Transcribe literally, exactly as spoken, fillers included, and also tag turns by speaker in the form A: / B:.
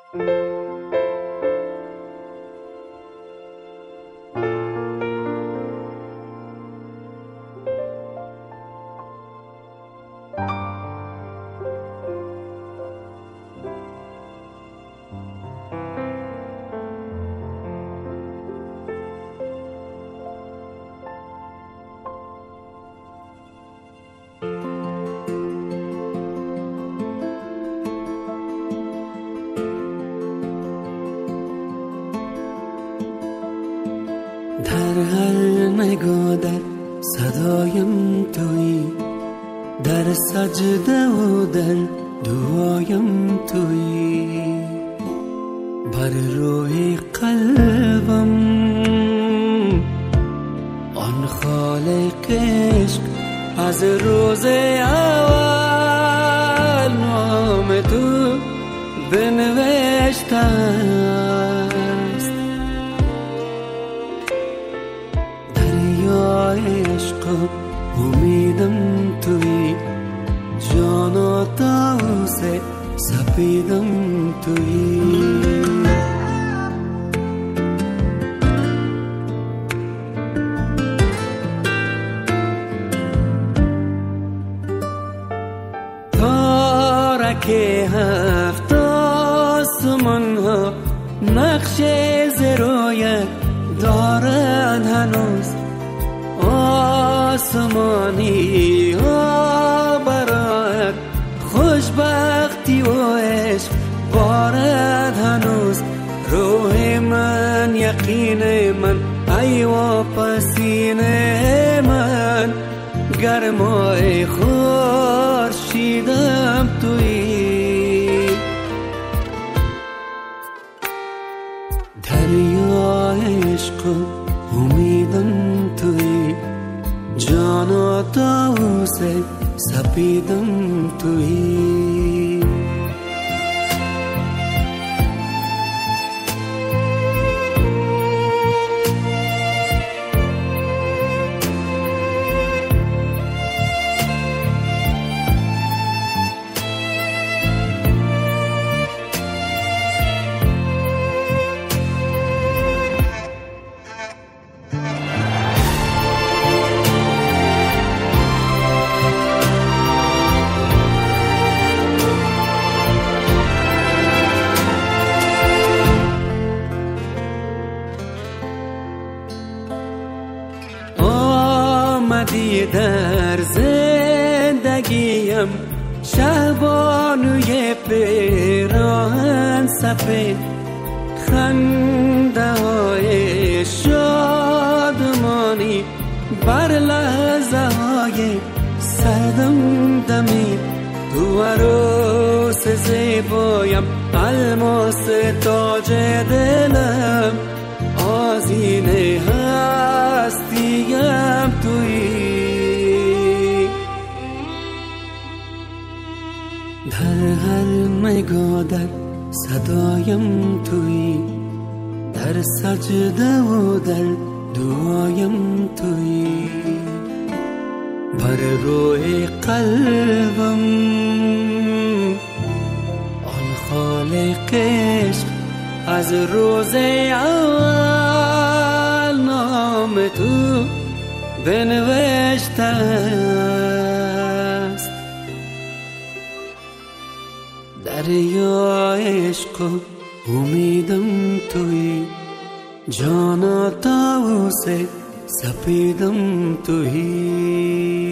A: در هر نگاه در صدایم تویی، در سجده و در دعایم تویی، بر روی قلبم آن خالق عشق از روز اول نام تو بنوشته است. دریای عشق امیدم تویی، جان و طاووس سپیدم تویی. که هفت آسمان ها نقش زرویت دارند هنوز، آسمانی ها برایت خوشبختی و عشق بارد هنوز. روح من یقین من ای و پسینه من، گرمای خورشیدم تویی. دریای عشق امیدم تویی، جان و طاووس سپیدم تویی. آمدی در زندگیم شهبانوی پیراهن سفید، خنده های شادمانی بر لحظه های سردم دمید. تو عروس زیبایم الماس تاج دلم، آذینه هستیم تویی. در هر نگاه در صدایم تویی، در سجده و در دعایم تویی، بر روی قلبم آن خالق عشق از روز اول نام تو بنوشته است. دریای عشق امیدم تویی، جان و طاووس سپیدم تویی.